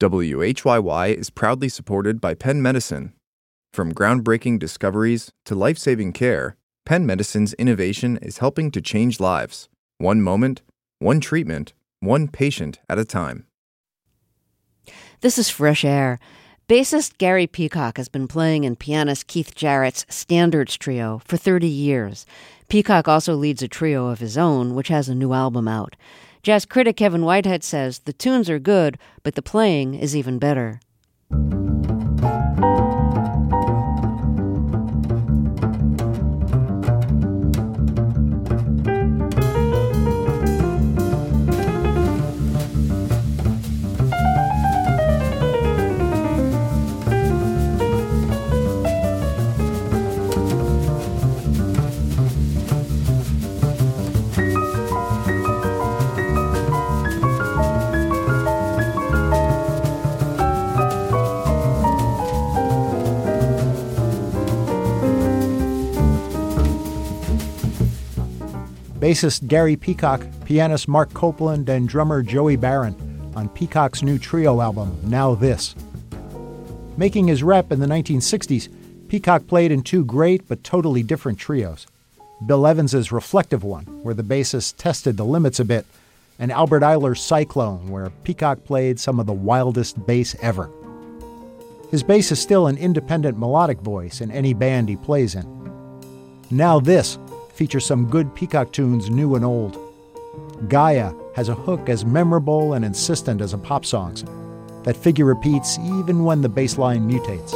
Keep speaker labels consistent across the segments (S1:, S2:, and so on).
S1: WHYY is proudly supported by Penn Medicine. From groundbreaking discoveries to life-saving care, Penn Medicine's innovation is helping to change lives. One moment, one treatment, one patient at a time.
S2: This is Fresh Air. Bassist Gary Peacock has been playing in pianist Keith Jarrett's Standards Trio for 30 years. Peacock also leads a trio of his own, which has a new album out. Jazz critic Kevin Whitehead says the tunes are good, but the playing is even better.
S3: Bassist Gary Peacock, pianist Mark Copeland, and drummer Joey Baron on Peacock's new trio album, Now This. Making his rep in the 1960s, Peacock played in two great but totally different trios. Bill Evans's Reflective One, where the bassist tested the limits a bit, and Albert Ayler's Cyclone, where Peacock played some of the wildest bass ever. His bass is still an independent melodic voice in any band he plays in. Now This features some good Peacock tunes, new and old. Gaia has a hook as memorable and insistent as a pop song's. That figure repeats even when the bass line mutates.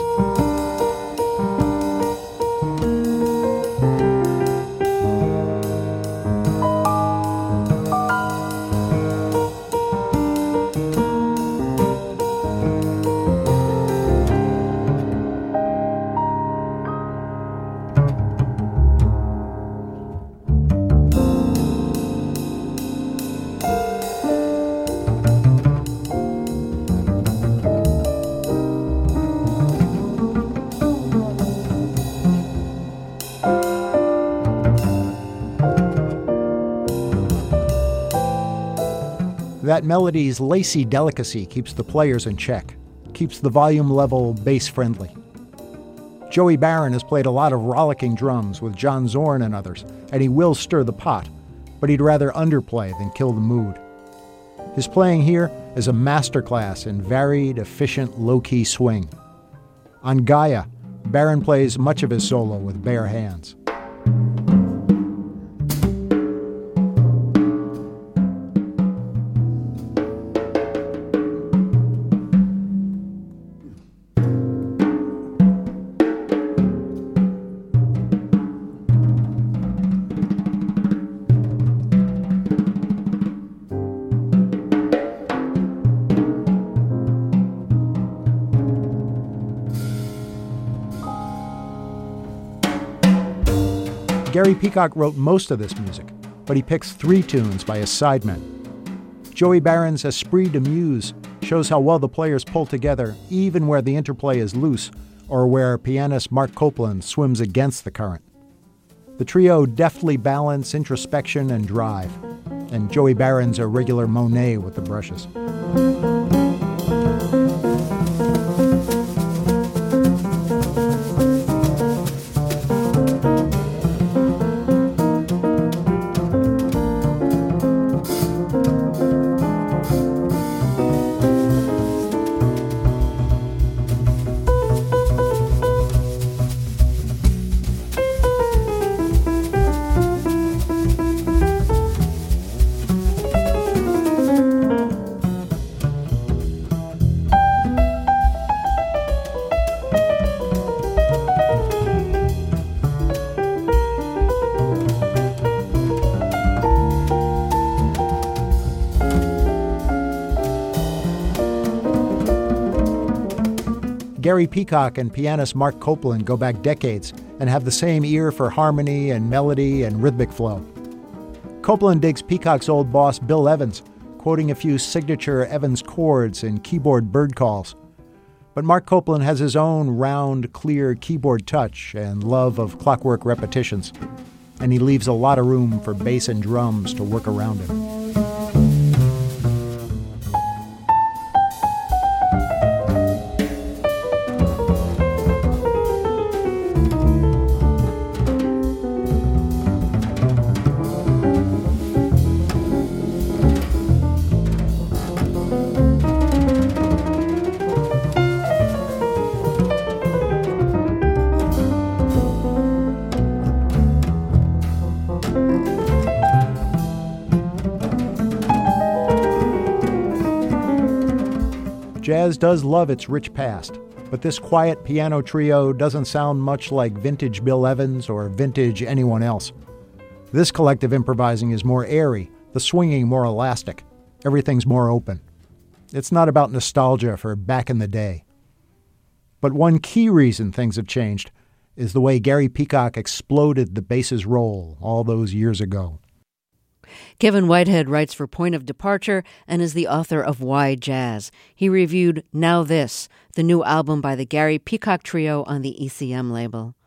S3: That melody's lacy delicacy keeps the players in check, keeps the volume level bass-friendly. Joey Baron has played a lot of rollicking drums with John Zorn and others, and he will stir the pot, but he'd rather underplay than kill the mood. His playing here is a masterclass in varied, efficient, low-key swing. On Gaia, Baron plays much of his solo with bare hands. Gary Peacock wrote most of this music, but he picks 3 tunes by his sidemen. Joey Baron's Esprit de Muse shows how well the players pull together even where the interplay is loose or where pianist Mark Copeland swims against the current. The trio deftly balance introspection and drive, and Joey Baron's a regular Monet with the brushes. Gary Peacock and pianist Mark Copeland go back decades and have the same ear for harmony and melody and rhythmic flow. Copeland digs Peacock's old boss Bill Evans, quoting a few signature Evans chords and keyboard bird calls. But Mark Copeland has his own round, clear keyboard touch and love of clockwork repetitions, and he leaves a lot of room for bass and drums to work around him. Jazz does love its rich past, but this quiet piano trio doesn't sound much like vintage Bill Evans or vintage anyone else. This collective improvising is more airy, the swinging more elastic. Everything's more open. It's not about nostalgia for back in the day. But one key reason things have changed is the way Gary Peacock exploded the bass's role all those years ago.
S2: Kevin Whitehead writes for Point of Departure and is the author of Why Jazz. He reviewed Now This, the new album by the Gary Peacock Trio on the ECM label.